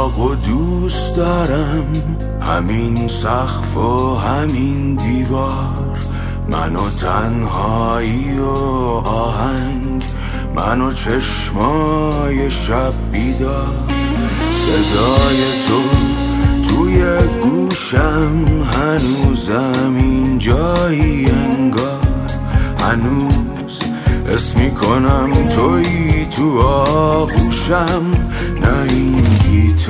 اتاقو دوست دارم، همین سقف و همین دیوار، من و تنهایی و آهنگ، من و چشمای شب بیدار. صدای تو توی گوشم هنوزم اینجایی انگار، هنوز حس میکنم تویی تو آغوشم، نه این گیتار.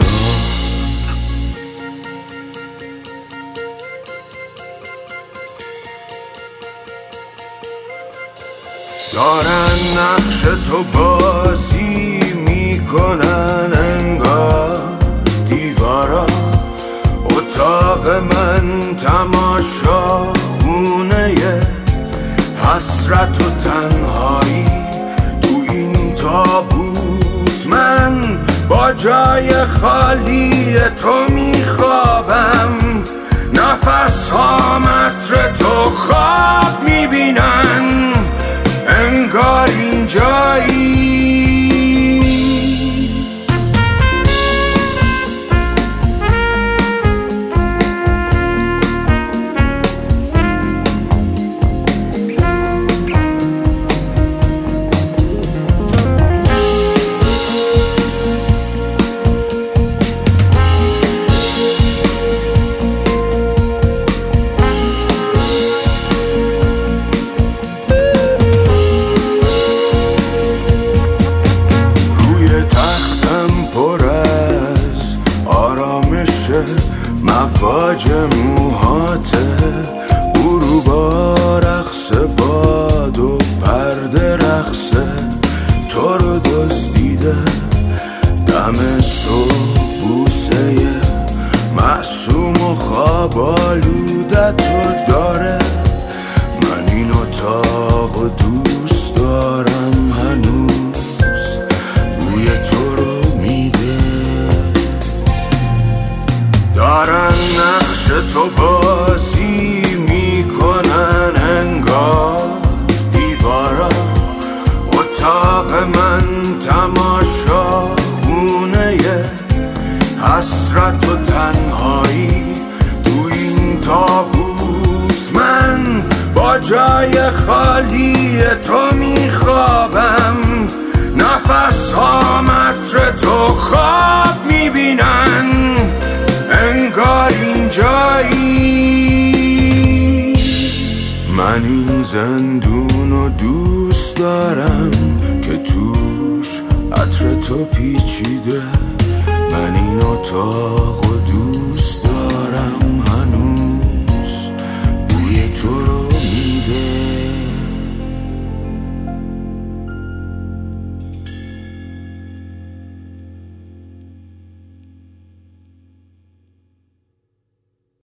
دارن نقش تو بازی میکنن انگار دیوارا، اتاق من تماشا خونه حسرت و تنهایی. تو این تابوت من با جای خالی تو میخوابم، نفس ها متر تو خواب میبینن انگار اینجایی. مواج موهاته غروبا رقص باد و پرده رقصه تو رو دزدیده، دم صبح بوسه معصوم و خواب آلودتو داره. من این اتاقو دوست دارم، هنوز بوی تو رو میده. دارن نقش تو بازی میکنن انگار دیوارا، اتاق من تماشا خونه حسرت و تنهایی. تو این تابوت من با جای خالی تو میخوابم، نفس ها متر تو خواب میبینن انگار اینجایی. من این زندونو دوست دارم که توش عطر تو پیچیده، من این اتاقو